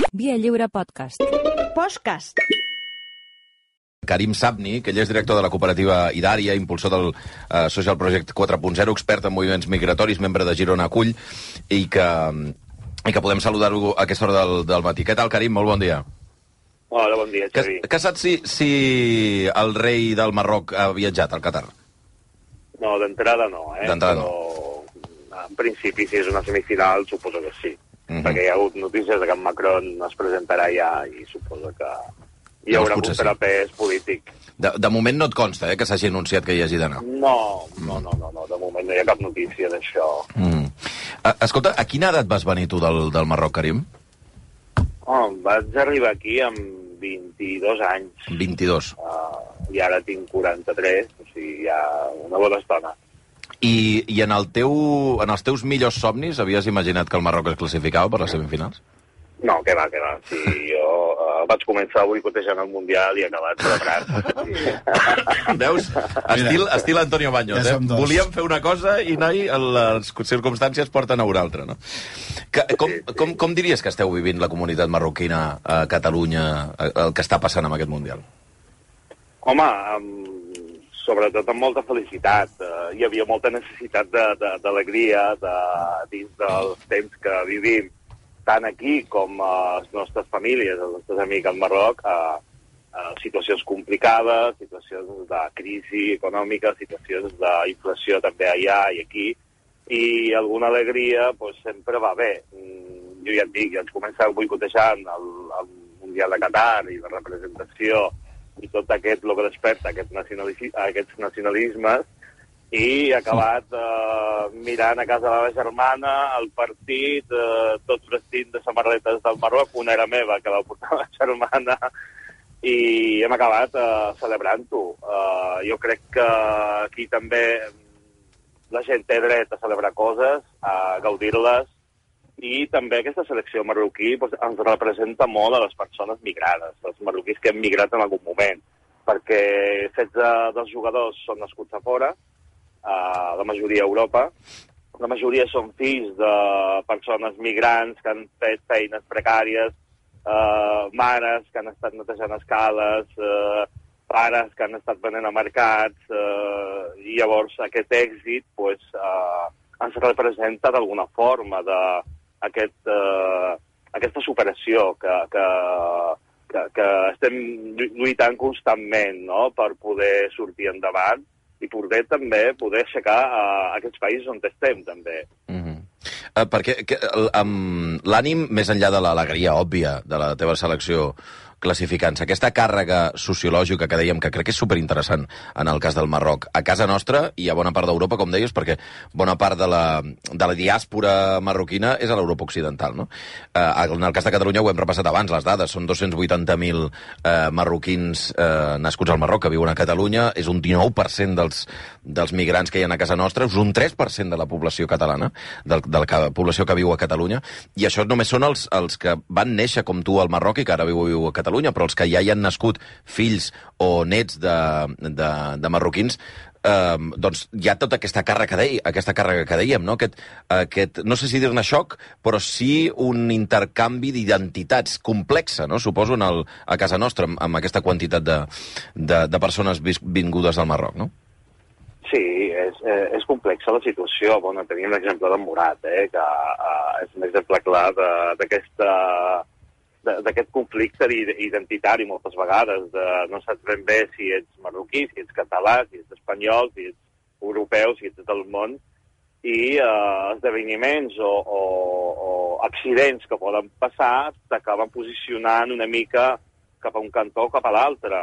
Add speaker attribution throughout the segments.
Speaker 1: Via Lliure Podcast.
Speaker 2: Podcast.
Speaker 3: Karim Sabni, que ell és director de la cooperativa Idària, impulsor del Social Project 4.0, expert en moviments migratoris, membre de Girona Acull, i que podem saludar-lo a aquesta hora del matí. Què tal, Karim? Molt bon dia.
Speaker 4: Hola, bon dia, Xavi.
Speaker 3: Que saps si el rei del Marroc ha viatjat al Qatar?
Speaker 4: No, d'entrada no,
Speaker 3: D'entrada
Speaker 4: no. En principi, si és una semifinal, suposo que sí. Perquè hi ha hagut notícies que en Macron es presentarà ja i suposo que hi haurà un contrapès polític.
Speaker 3: De moment no et consta, que s'hagi anunciat que hi hagi d'anar?
Speaker 4: No. De moment no hi ha cap notícia d'això.
Speaker 3: Escolta, a quina edat vas venir tu del Marroc, Karim?
Speaker 4: Vaig arribar aquí amb 22 anys.
Speaker 3: 22.
Speaker 4: I ara tinc 43, o sigui, ja una bona estona.
Speaker 3: I en els teus millors somnis havies imaginat que el Marroc es classificava per les semifinals?
Speaker 4: No, què va. Sí, jo vaig començar boicotejant el Mundial i he acabat celebrant.
Speaker 3: Veus? Estil Antonio Baños,
Speaker 5: ja
Speaker 3: Volíem fer una cosa i les circumstàncies porten a una altra, no? Com diries que esteu vivint la comunitat marroquina a Catalunya, el que està passant amb aquest Mundial?
Speaker 4: Home, sobretot amb molta felicitat. Hi havia molta necessitat d'alegria dins dels temps que vivim, tant aquí com a les nostres famílies, els nostres amics al Marroc, situacions complicades, situacions de crisi econòmica, situacions d'inflació també allà i aquí, i alguna alegria sempre va bé. Jo ja et dic, ja ens començava boicotejant el Mundial de Qatar i la representació i tot aquest, el que desperta aquests nacionalismes, i he acabat mirant a casa de la meva germana el partit, tots vestint de samarretes del Marroc, una era meva, que la portava la germana, i hem acabat celebrant-ho. Jo crec que aquí també la gent té dret a celebrar coses, a gaudir-les, i també aquesta selecció marroquí ens representa molt a les persones migrades, els marroquís que hem migrat en algun moment, perquè 16 dels jugadors són nascuts a fora, la majoria a Europa, la majoria són fills de persones migrants que han fet feines precàries, mares que han estat netejant escales, pares que han estat venent a mercats, i llavors aquest èxit ens representa d'alguna forma aquesta superació que estem lluitant constantment, no?, per poder sortir endavant i poder aixecar aquests països on estem, també.
Speaker 3: Perquè l'ànim, més enllà de l'alegria òbvia de la teva selecció classificant-se, aquesta càrrega sociològica que dèiem, que crec que és superinteressant en el cas del Marroc, a casa nostra i a bona part d'Europa, com deies, perquè bona part de la diàspora marroquina és a l'Europa occidental, no? En el cas de Catalunya ho hem repassat abans, les dades, són 280.000 marroquins nascuts al Marroc que viuen a Catalunya, és un 19% dels migrants que hi ha a casa nostra, és un 3% de la població catalana, de la població que viu a Catalunya, i això només són els que van néixer com tu al Marroc i que ara viu a Catalunya, però els que ja hi han nascut fills o nets de marroquins, doncs hi ha tota aquesta càrrega que dèiem, no? Aquest, no sé si dir-ne xoc, però sí un intercanvi d'identitats complexa, no? Suposo, a casa nostra, amb aquesta quantitat de persones vingudes al Marroc, no?
Speaker 4: Sí, és complexa la situació. Tenim l'exemple d'en Murat, que és un exemple clar d'aquest conflicte identitari moltes vegades, no saps ben bé si ets marroquí, si ets català, si ets espanyol, si ets europeu, si ets del món, i esdeveniments o accidents que poden passar t'acaben posicionant una mica cap a un cantó o cap a l'altre.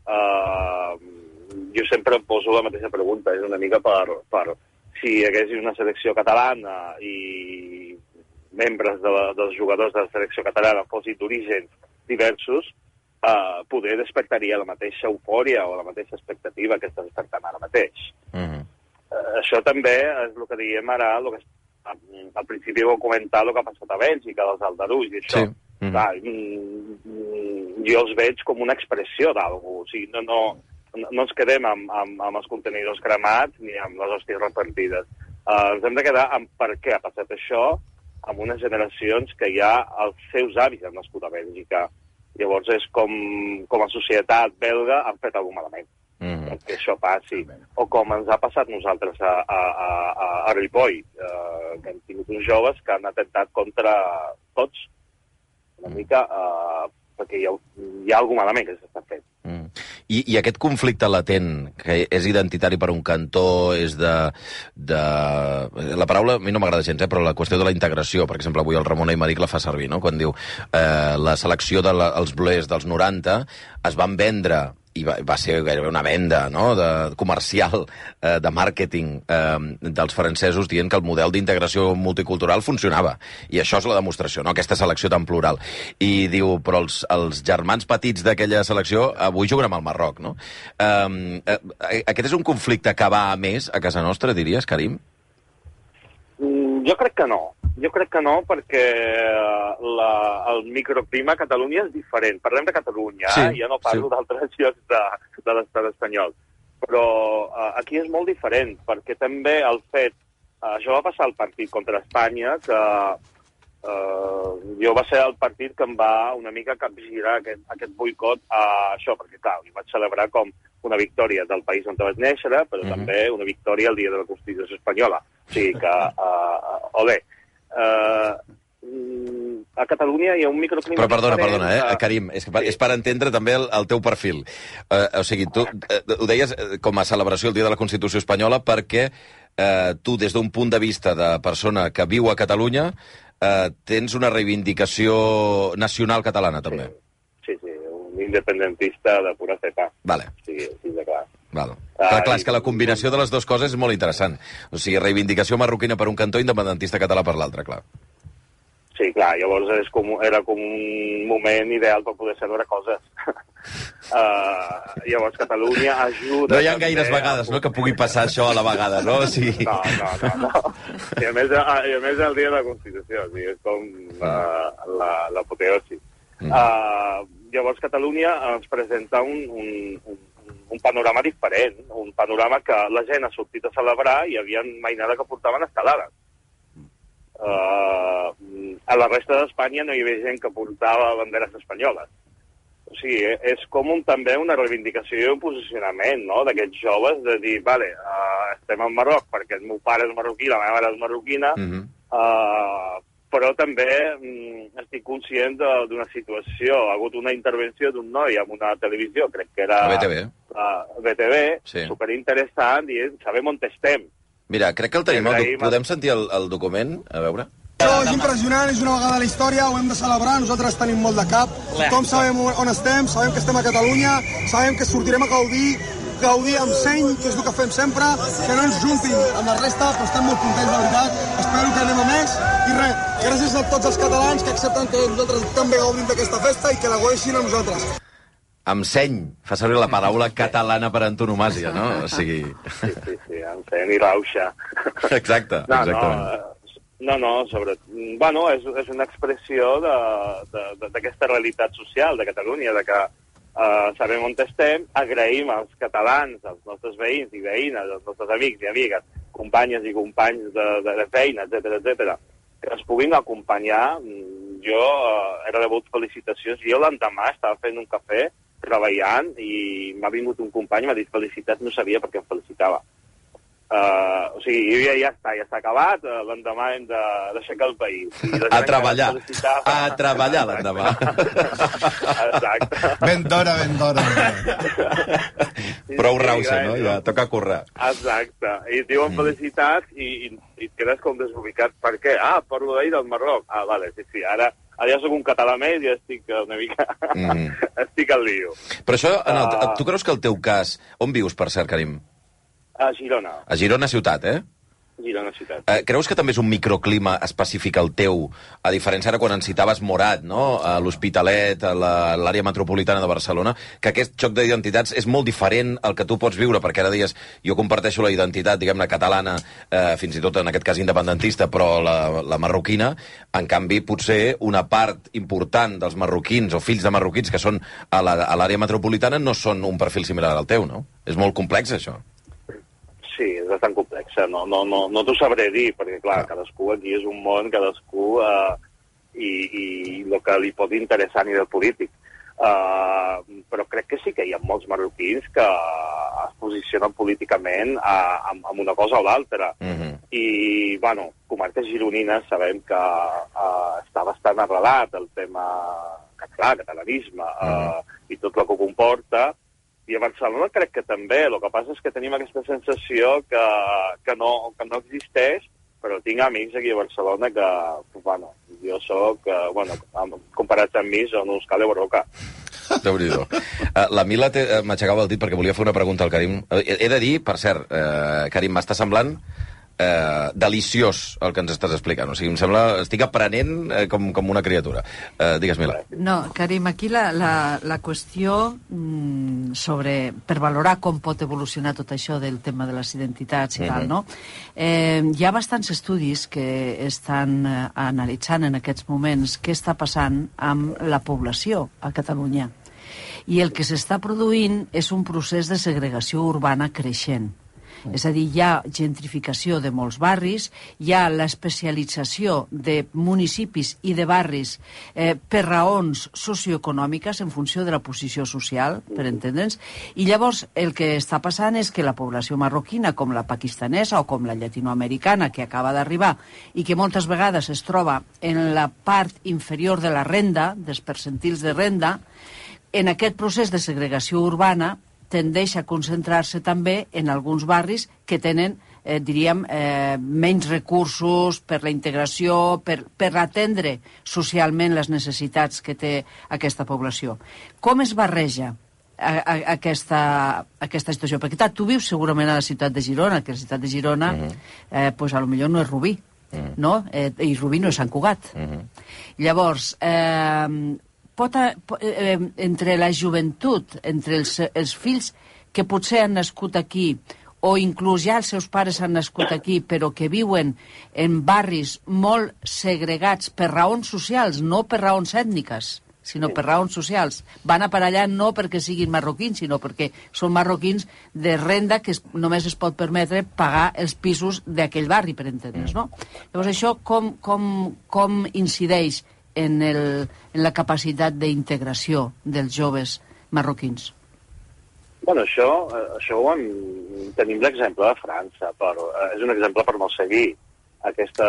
Speaker 4: Jo sempre em poso la mateixa pregunta, és una mica per si hi hagués una selecció catalana i membres dels jugadors de la selecció catalana fossin d'orígens diversos, poder despertaria la mateixa eufòria o la mateixa expectativa que està despertant ara mateix. Això també és el que diem ara, al principi vau comentar el que ha passat a Bèlgica, dels aldarulls i això. Sí. Jo els veig com una expressió d'algú, o sigui, no ens quedem amb els contenidors cremats ni amb les hòsties repartides. Ens hem de quedar amb per què ha passat això amb unes generacions que ja els seus avis han nascut a Bèlgica. Llavors és com a societat belga han fet alguna malament. Que això passi. O com ens ha passat nosaltres a Ripoll, que hem tingut uns joves que han atentat contra tots, una mica, perquè hi ha alguna malament que s'està fent.
Speaker 3: I aquest conflicte latent, que és identitari per un cantó, és de... La paraula a mi no m'agrada gens, però la qüestió de la integració, per exemple, avui el Ramon Aymeric la fa servir, no? Quan diu la selecció dels Blues dels 90 es van vendre, i va ser gairebé una venda, no?, comercial, de màrqueting dels francesos, dient que el model d'integració multicultural funcionava. I això és la demostració, no?, aquesta selecció tan plural. I diu, però els germans petits d'aquella selecció avui juguen amb el Marroc, no? Aquest és un conflicte que va a més a casa nostra, diries, Karim?
Speaker 4: Jo crec que no. Jo crec que no, perquè el microclima a Catalunya és diferent. Parlem de Catalunya, ja no parlo d'altres llocs de l'estat espanyol. Però aquí és molt diferent, perquè també el fet... Això va passar al partit contra Espanya, que jo va ser el partit que em va una mica capgirar aquest boicot a això, perquè clar, ho vaig celebrar com una victòria del país on vaig néixer, però també una victòria el dia de la Constitució espanyola. O sigui que, a Catalunya hi ha un microclima...
Speaker 3: Però perdona, Karim, és per entendre també el teu perfil. O sigui, tu ho deies com a celebració el dia de la Constitució espanyola perquè tu, des d'un punt de vista de persona que viu a Catalunya, tens una reivindicació nacional catalana, també.
Speaker 4: Sí, un independentista de pura cepa.
Speaker 3: Vale.
Speaker 4: Sí, de clar.
Speaker 3: Val. Clar, és que la combinació de les dues coses és molt interessant. O sigui, reivindicació marroquina per un cantó i independentista català per l'altre, clar.
Speaker 4: Sí, clar, llavors era com un moment ideal per poder saber coses. Llavors Catalunya ajuda...
Speaker 3: No hi ha gaires vegades, no?, que pugui passar això a la vegada, no? O sigui...
Speaker 4: No. I a més el dia de la Constitució, o sigui, és com l'apoteosi. Llavors Catalunya ens presenta un panorama diferent, un panorama que la gent ha sortit a celebrar i hi havia mainada que portaven escalades. A la resta d'Espanya no hi havia gent que portava banderes espanyoles. O sigui, és com també una reivindicació i un posicionament, no?, d'aquests joves, de dir, vale, estem al Marroc perquè el meu pare és marroquí, la meva mare és marroquina, però també estic conscient d'una situació. Ha hagut una intervenció d'un noi en una televisió, crec que era... BTV, superinteressant, dient, sabem on estem.
Speaker 3: Mira, crec que el tenim. Podem sentir el document? A veure.
Speaker 1: Això és impressionant, és una vegada a la història, ho hem de celebrar, nosaltres tenim molt de cap. Tothom sabem on estem, sabem que estem a Catalunya, sabem que sortirem a gaudir amb seny, que és el que fem sempre, que no ens juntin amb la resta, però estem molt contents, de veritat. Espero que anem a més. I res, gràcies a tots els catalans que accepten que nosaltres també gaudim d'aquesta festa i que la gaudeixin a nosaltres.
Speaker 3: Amb seny, fa servir la paraula catalana per antonomàsia, no? O sigui...
Speaker 4: Sí, amb seny i rauxa.
Speaker 3: Exacte, exactament.
Speaker 4: Bueno, és una expressió d'aquesta realitat social de Catalunya, de que sabem on estem, agraïm als catalans, als nostres veïns i veïnes, als nostres amics i amigues, companyes i companys de feina, etc, que ens puguin acompanyar. Jo he rebut felicitacions. Jo l'endemà estava fent un cafè, treballant, i m'ha vingut un company i m'ha dit felicitats, no sabia per què em felicitava. O sigui, ja està acabat, l'endemà hem d'aixecar el país.
Speaker 3: A treballar l'endemà.
Speaker 4: Exacte.
Speaker 1: Ben d'hora.
Speaker 3: Prou rauxa, no? Ja toca currar.
Speaker 4: Exacte. I et diuen felicitats i et quedes com desubicat. Per què? Per lo d'ahir del Marroc. Vale, sí, ara ja soc un català més i estic una mica... estic al lío.
Speaker 3: Però això, tu creus que el teu cas... On vius, per cert, Karim?
Speaker 4: A Girona.
Speaker 3: A Girona ciutat,
Speaker 4: Girona ciutat.
Speaker 3: Creus que també és un microclima específic el teu, a diferència ara quan en citaves Morat, no?, a l'Hospitalet, a l'àrea metropolitana de Barcelona, que aquest xoc d'identitats és molt diferent al que tu pots viure, perquè ara deies, jo comparteixo la identitat, diguem-ne, catalana, fins i tot en aquest cas independentista, però la marroquina, en canvi, potser una part important dels marroquins o fills de marroquins que són a l'àrea metropolitana no són un perfil similar al teu, no? És molt complex, això.
Speaker 4: sí, és bastant complexa. No t'ho sabré dir, perquè, clar, cadascú aquí és un món, cadascú i el que li pot interessar a nivell polític. Però crec que sí que hi ha molts marroquins que es posicionen políticament amb una cosa o l'altra. I, bueno, comarques gironines sabem que està bastant arrelat el tema català, catalanisme, i tot el que comporta. I a Barcelona crec que també. El que passa és que tenim aquesta sensació que no existeix, però tinc amics aquí a Barcelona que, bueno, jo soc, comparats amb mi, són uns cale borroca.
Speaker 3: Déu-n'hi-do. La Mila m'aixecava el dit perquè volia fer una pregunta al Karim. He de dir, per cert, Karim, m'està semblant deliciós el que ens estàs explicant. O sigui, em sembla... Estic aprenent com una criatura. Digues, Mila.
Speaker 2: No, Karim, aquí la qüestió per valorar com pot evolucionar tot això del tema de les identitats i tal, no? Hi ha bastants estudis que estan analitzant en aquests moments què està passant amb la població a Catalunya. I el que s'està produint és un procés de segregació urbana creixent. És a dir, hi ha gentrificació de molts barris, hi ha l'especialització de municipis i de barris per raons socioeconòmiques en funció de la posició social, per entendre'ns, i llavors el que està passant és que la població marroquina, com la pakistanesa o com la llatinoamericana que acaba d'arribar i que moltes vegades es troba en la part inferior de la renda, dels percentils de renda, en aquest procés de segregació urbana tendeix a concentrar-se també en alguns barris que tenen, diríem, menys recursos per la integració, per atendre socialment les necessitats que té aquesta població. Com es barreja aquesta situació? Perquè tu vius segurament a la ciutat de Girona, que la ciutat de Girona, pues, a lo millor no és Rubí, no? I Rubí no és Sant Cugat. Llavors, entre la joventut, entre els fills que potser han nascut aquí, o inclús ja els seus pares han nascut aquí, però que viuen en barris molt segregats per raons socials, no per raons ètniques, sinó per raons socials. Van a per allà no perquè siguin marroquins, sinó perquè són marroquins de renda que només es pot permetre pagar els pisos d'aquell barri, per entendre's, no? Llavors, això com incideix en la capacitat d'integració dels joves marroquins?
Speaker 4: Bueno, això tenim l'exemple de França, però és un exemple per no seguir. Aquesta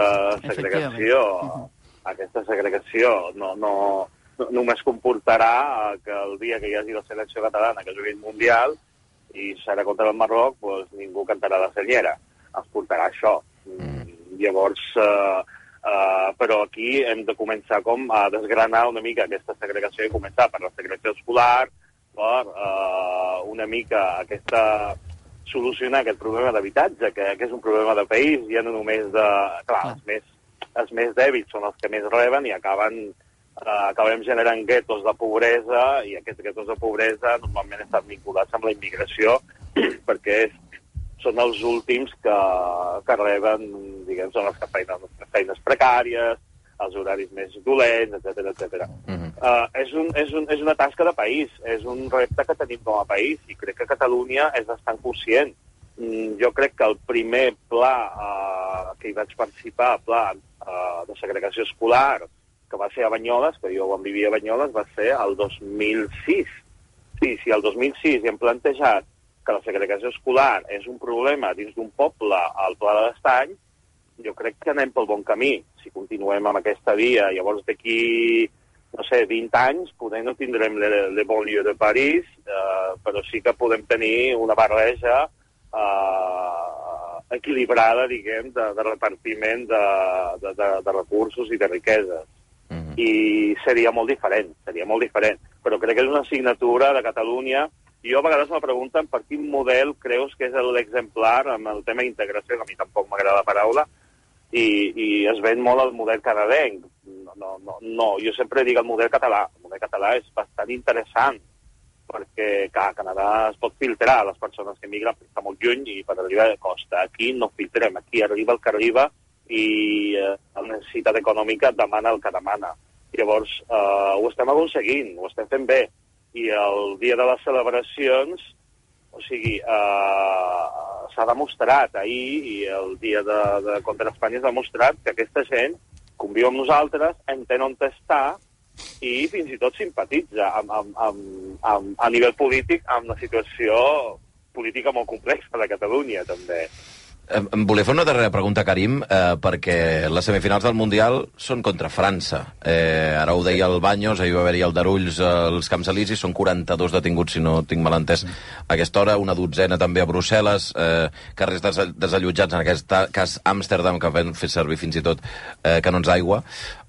Speaker 4: segregació no només comportarà que el dia que hi hagi la selecció catalana que jugui el Mundial i serà contra el Marroc, doncs ningú cantarà la senyera. Ens portarà això. Llavors... però aquí hem de començar com a desgranar una mica aquesta segregació i començar per la segregació escolar, per una mica solucionar aquest problema d'habitatge, que és un problema de país, ja no només de... Clar, els més dèbils són els que més reben i acabem generant guetos de pobresa, i aquests guetos de pobresa normalment estan vinculats amb la immigració, perquè són els últims que reben, diguem, són les feines precàries, els horaris més dolents, etc. És una tasca de país, és un repte que tenim com a país, i crec que Catalunya és bastant conscient. Jo crec que el primer pla que hi vaig participar, pla de segregació escolar, que va ser a Banyoles, que jo quan vivia a Banyoles, va ser el 2006. Sí, el 2006 hi hem plantejat que la segregació escolar és un problema dins d'un poble al Pla de l'Estany. Jo crec que anem pel bon camí. Si continuem amb aquesta via, llavors d'aquí, no sé, 20 anys, poder no tindrem le banlieue de París, però sí que podem tenir una barreja equilibrada, diguem, de repartiment de recursos i de riqueses. I seria molt diferent. Però crec que és una assignatura de Catalunya. Jo a vegades me pregunten per quin model creus que és l'exemplar amb el tema d'integració, que a mi tampoc m'agrada la paraula, i es ven molt el model canadenc. No, jo sempre dic el model català. El model català és bastant interessant, perquè a Canadà es pot filtrar les persones que emigren, perquè està molt lluny i per arribar de costa. Aquí no filtrem, aquí arriba el que arriba i la necessitat econòmica demana el que demana. Llavors, ho estem aconseguint, ho estem fent bé. I el dia de les celebracions O sigui, s'ha demostrat ahir, i el dia de contra Espanya s'ha demostrat que aquesta gent conviu amb nosaltres, entén on està i fins i tot simpatitza a nivell polític amb la situació política molt complexa de Catalunya, també.
Speaker 3: Em volia fer una darrera pregunta, Karim, perquè les semifinals del Mundial són contra França. Ara ho deia el Baños, ahir va haver-hi el Darulls als Camps Elisis, són 42 detinguts, si no tinc mal entès, a aquesta hora, una dotzena també a Brussel·les, carrers desallotjats, en aquest cas Amsterdam, que vam fer servir fins i tot canons d'aigua.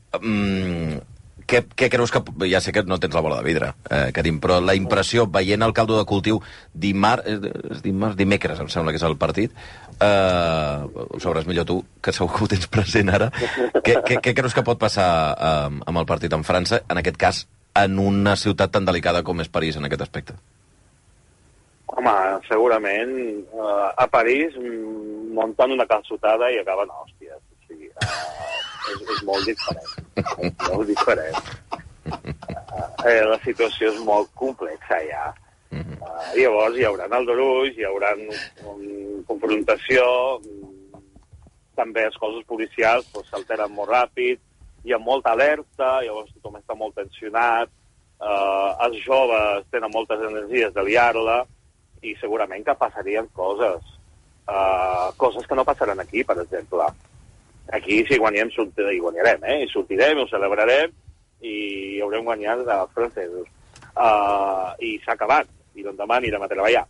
Speaker 3: Què creus que... Ja sé que no tens la bola de vidre, Karim, però la impressió, veient el caldo de cultiu dimecres, em sembla que és el partit, ho sabràs millor tu, que segur que ho tens present ara, què creus que pot passar amb el partit en França, en aquest cas, en una ciutat tan delicada com és París, en aquest aspecte?
Speaker 4: Home, segurament a París muntant una calçotada i acaben a hòsties. O sigui, és molt diferent. És molt diferent. La situació és molt complexa, ja. Llavors hi haurà aldarulls, hi haurà confrontació, també els cossos policials s'alteren molt ràpid, hi ha molta alerta, llavors tothom està molt tensionat, els joves tenen moltes energies de liar-la, i segurament que passarien coses. Coses que no passaran aquí, per exemple. Aquí, si guanyem, i guanyarem, i sortirem, ho celebrarem, i haurem guanyat els francesos. I s'ha acabat, i l'endemà anirem a treballar.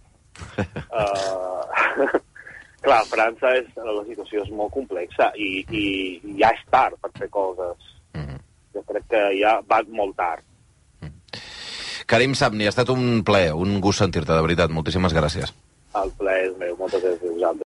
Speaker 4: Clar, a França la situació és molt complexa, i ja és tard per fer coses. Jo crec que ja va molt tard.
Speaker 3: Karim Sabni, ha estat un plaer, un gust sentir-te, de veritat. Moltíssimes gràcies.
Speaker 4: El plaer és meu, moltes gràcies a vosaltres.